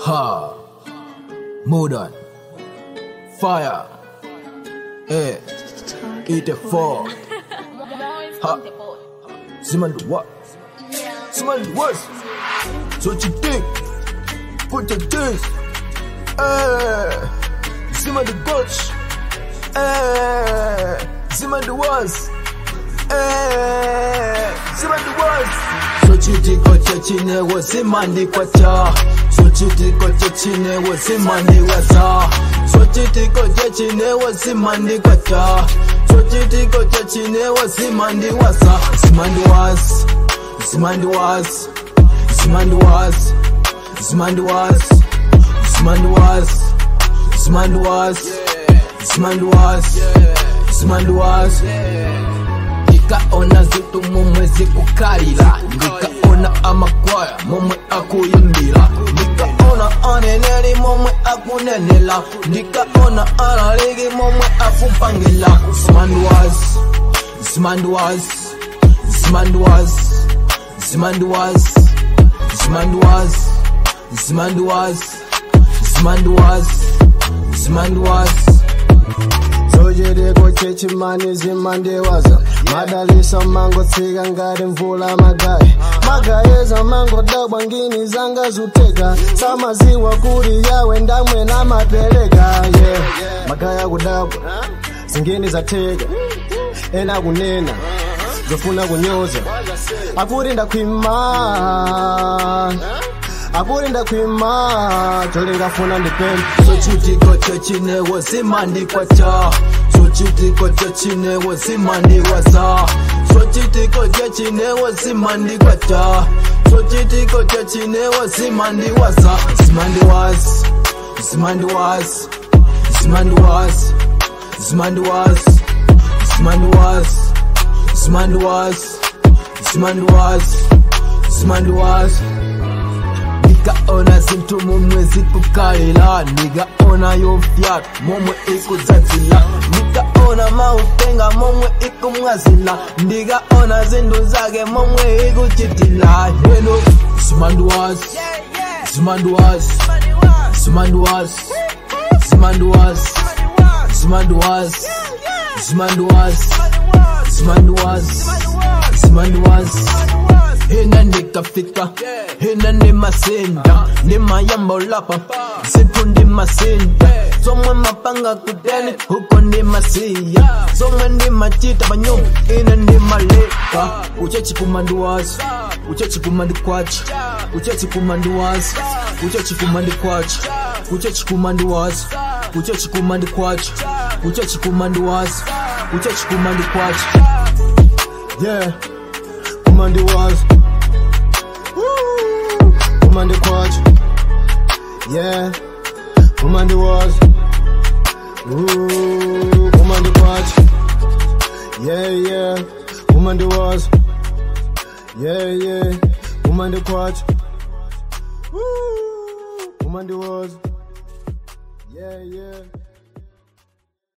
Ha, modern, fire, eat the fall. Ha, Simon the what? Simon the what? So what you think? Put your things. Simon the coach. Simon the was. Simon the was. So chiti kocha chine wasi mandi kwacha. So chiti kocha chine wasi mandi wasa. So chiti kocha chine wasi mandi kwacha. So chiti kocha chine wasi mandi wasa. Simandi was. Simandi was. Simandi was. Simandi was. Simandi was. Simandi was. Simandi was. Simandi was. Nikaona zitu mumwe zikukalila. Nikaona amakwaya mumwe akuyimbila. Nikaona aneneli mumwe akunenela. Nikaona alaligi mumwe akupangila. Simandi was. Simandi was. Simandi was. Simandi was. Simandi was. Simandi was. Simandi was. Simandi was. Sojede kochechi mani zimande waza. Madalisa mango tsiga ngari mvula magaye. Magaye za mango dabwa ngini zanga zutega. Samaziwa kuri yawe ndamwe na mapelega. Magaya kudabwa zingini za tega. Ena kunena zofuna kunyoza. Akurinda kwima. Akurinda kwima, cholinga funa ndipenda. So chiti kocha chine wasi mandi kwacha. So chiti kocha chine wasi mandi wasa. So chiti kocha chine wasi mandi kwacha. So chiti kocha chine wasi mandi wasa. Simandi was. Simandi was. Simandi was. Simandi was. Simandi was. Simandi was. Simandi was. Simandi was. Nikaona zintu mumwe zikukalila. Nikaona yofyat mumwe ikuzazila. Nikaona mautenga mumwe ikumwazila. Nikaona zindu zake mumwe ikuchitila. Hello, Simandi was. Simandi was. Simandi was. Simandi was. Simandi was. Simandi was. Simandi was. Simandi was. Hina nikafika, hina ni masinda. Ni mayambo lapa, zipu ni masinda. Somwe mapanga kudeni, huko ni masiya. Somwe ni machita banyum, ina ni maleka. Uchechi kumandi was, uchechi kumandi kwachi. Uchechi kumandi was, uchechi kumandi kwachi. Uchechi kumandi was, uchechi kumandi kwachi. Uchechi kumandi was, uchechi kumandi kwachi. Yeah, kumandi was. Kumandi kwachi. Yeah, kumandi was. Kumandi kwachi. Yeah, kumandi was. Yeah, kumandi kwachi. Kumandi was. Yeah.